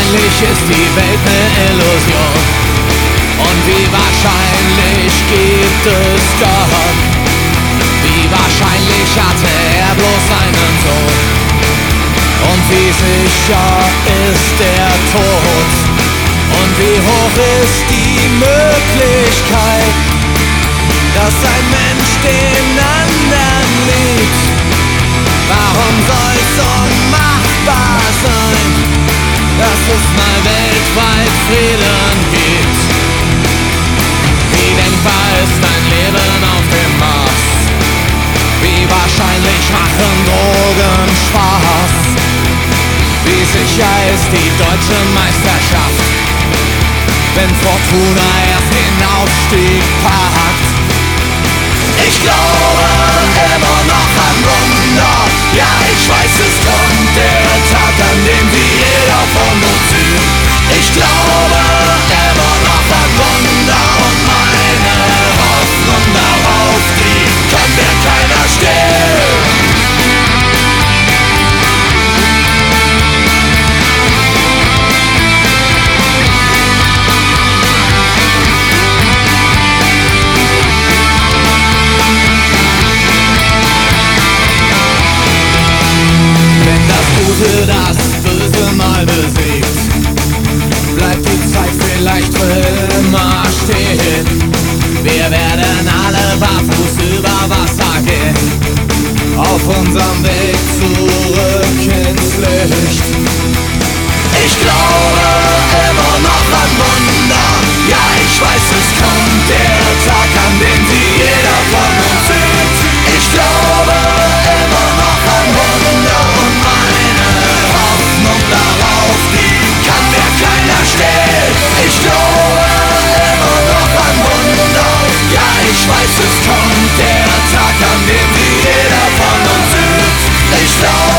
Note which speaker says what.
Speaker 1: wahrscheinlich ist die Welt eine Illusion. Und wie wahrscheinlich gibt es Gott? Wie wahrscheinlich hatte er bloß einen Sohn? Und wie sicher ist der Tod? Und wie hoch ist die Möglichkeit, dass ein Mensch den anderen liebt? Warum soll's unmachbar sein, dass es mal weltweit Frieden gibt? Wie denkbar ist ein Leben auf dem Mars? Wie wahrscheinlich machen Drogen Spaß? Wie sicher ist die deutsche Meisterschaft, wenn Fortuna erst den Aufstieg packt? Ich glaube immer noch an Wunder. Ja, ich weiß, es kommt der Tag, an dem sie jeder von uns sieht. Ich glaube immer noch an Wunder und meine Hoffnung darauf, die kann mir keiner stehlen. Das Böse mal besiegt, bleibt die Zeit vielleicht für immer stehen. Wir werden alle barfuß über Wasser gehen, auf unserem Weg zurück ins Licht. Ich glaube immer noch an Wunder. Ja, ich weiß, es kommt der Tag, an dem sie jeder von uns sieht. Ich glaube immer noch an Wunder und meine Hoffnung darauf, die kann mir keiner stehlen. Ich glaube immer noch an Wunder. Ja, ich weiß, es kommt der Tag, an dem sie jeder von uns sieht. Ich glaube